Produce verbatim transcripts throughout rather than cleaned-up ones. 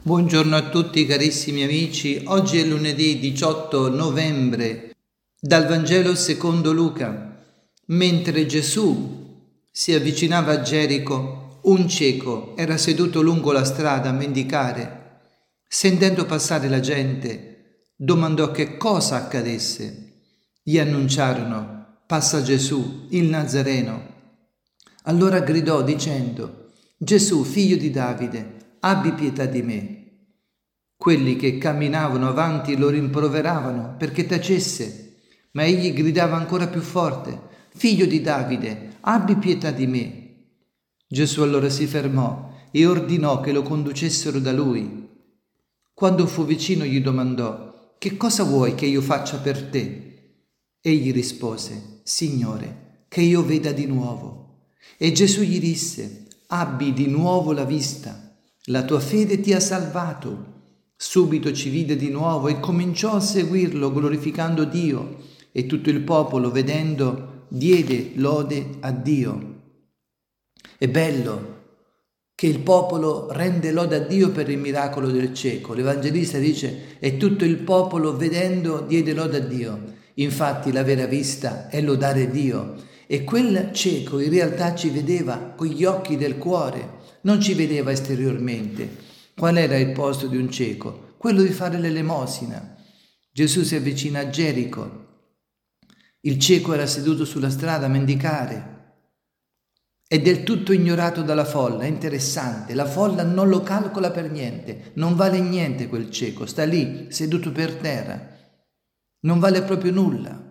Buongiorno a tutti carissimi amici, oggi è lunedì diciotto novembre. Dal Vangelo secondo Luca. Mentre Gesù si avvicinava a Gerico, un cieco era seduto lungo la strada a mendicare. Sentendo passare la gente, domandò che cosa accadesse. Gli annunciarono: passa Gesù, il Nazareno. Allora gridò dicendo: Gesù, figlio di Davide, abbi pietà di me. Quelli che camminavano avanti lo rimproveravano perché tacesse, ma egli gridava ancora più forte: figlio di Davide, abbi pietà di me. Gesù allora si fermò e ordinò che lo conducessero da lui. Quando fu vicino gli domandò: che cosa vuoi che io faccia per te? Egli rispose: Signore, che io veda di nuovo. E Gesù gli disse: abbi di nuovo la vista. La tua fede ti ha salvato. Subito ci vide di nuovo e cominciò a seguirlo glorificando Dio, e tutto il popolo, vedendo, diede lode a Dio. È bello che il popolo rende lode a Dio per il miracolo del cieco. L'Evangelista dice: e tutto il popolo, vedendo, diede lode a Dio. Infatti la vera vista è lodare Dio. E quel cieco in realtà ci vedeva con gli occhi del cuore, non ci vedeva esteriormente. Qual era il posto di un cieco? Quello di fare l'elemosina. Gesù si avvicina a Gerico. Il cieco era seduto sulla strada a mendicare. È del tutto ignorato dalla folla, è interessante. La folla non lo calcola per niente, non vale niente quel cieco, sta lì, seduto per terra. Non vale proprio nulla.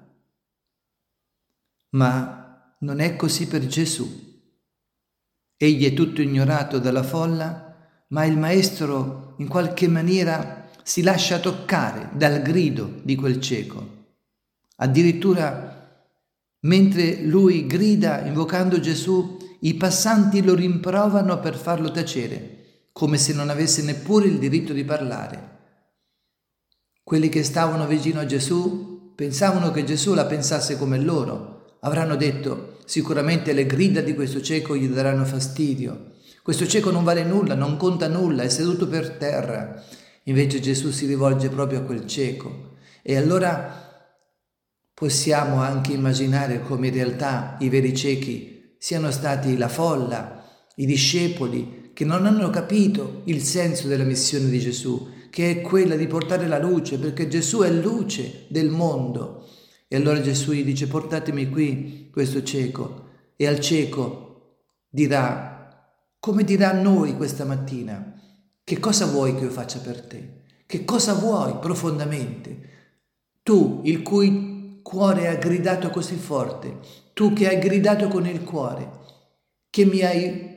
Ma non è così per Gesù. Egli è tutto ignorato dalla folla, ma il maestro in qualche maniera si lascia toccare dal grido di quel cieco. Addirittura, mentre lui grida invocando Gesù, i passanti lo rimproverano per farlo tacere, come se non avesse neppure il diritto di parlare. Quelli che stavano vicino a Gesù pensavano che Gesù la pensasse come loro. Avranno detto: sicuramente le grida di questo cieco gli daranno fastidio. Questo cieco non vale nulla, non conta nulla, è seduto per terra. Invece Gesù si rivolge proprio a quel cieco. E allora possiamo anche immaginare come in realtà i veri ciechi siano stati la folla, i discepoli, che non hanno capito il senso della missione di Gesù, che è quella di portare la luce, perché Gesù è luce del mondo. E allora Gesù gli dice: portatemi qui questo cieco. E al cieco dirà, come dirà a noi questa mattina: che cosa vuoi che io faccia per te? Che cosa vuoi profondamente? Tu, il cui cuore ha gridato così forte, tu che hai gridato con il cuore, che mi hai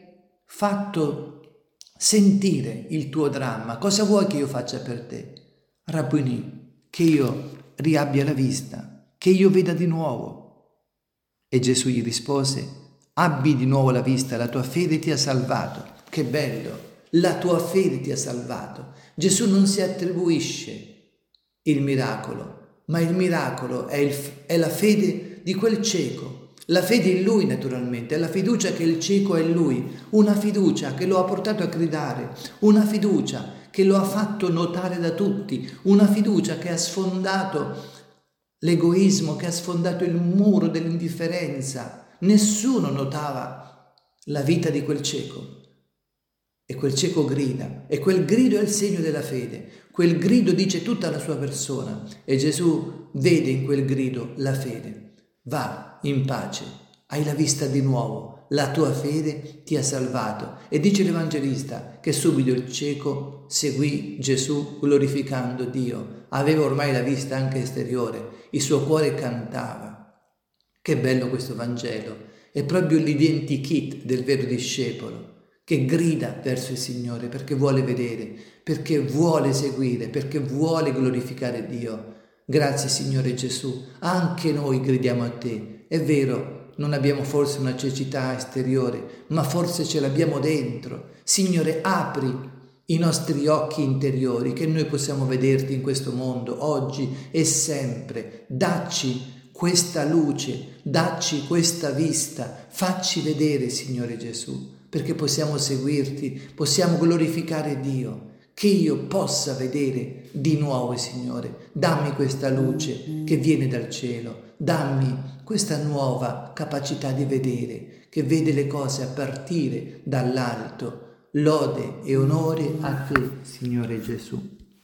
fatto sentire il tuo dramma, cosa vuoi che io faccia per te? Rabboni, che io riabbia la vista, che io veda di nuovo. E Gesù gli rispose: abbi di nuovo la vista, la tua fede ti ha salvato. Che bello, la tua fede ti ha salvato. Gesù non si attribuisce il miracolo, ma il miracolo è, il, è la fede di quel cieco, la fede in lui naturalmente, è la fiducia che il cieco è in lui, una fiducia che lo ha portato a gridare, una fiducia che lo ha fatto notare da tutti, una fiducia che ha sfondato l'egoismo, che ha sfondato il muro dell'indifferenza. Nessuno notava la vita di quel cieco. E quel cieco grida, e quel grido è il segno della fede. Quel grido dice tutta la sua persona, e Gesù vede in quel grido la fede. Va in pace, hai la vista di nuovo, la tua fede ti ha salvato. E dice l'Evangelista che subito il cieco seguì Gesù glorificando Dio. Aveva ormai la vista anche esteriore, il suo cuore cantava. Che bello questo Vangelo, è proprio l'identikit del vero discepolo, che grida verso il Signore perché vuole vedere, perché vuole seguire, perché vuole glorificare Dio. Grazie Signore Gesù, anche noi gridiamo a te. È vero, non abbiamo forse una cecità esteriore, ma forse ce l'abbiamo dentro. Signore, apri i nostri occhi interiori, che noi possiamo vederti in questo mondo, oggi e sempre. Dacci questa luce, dacci questa vista, facci vedere, Signore Gesù, perché possiamo seguirti, possiamo glorificare Dio. che io possa vedere di nuovo, Signore. Dammi questa luce che viene dal cielo, dammi questa nuova capacità di vedere, che vede le cose a partire dall'alto. Lode e onore a te, Signore Gesù.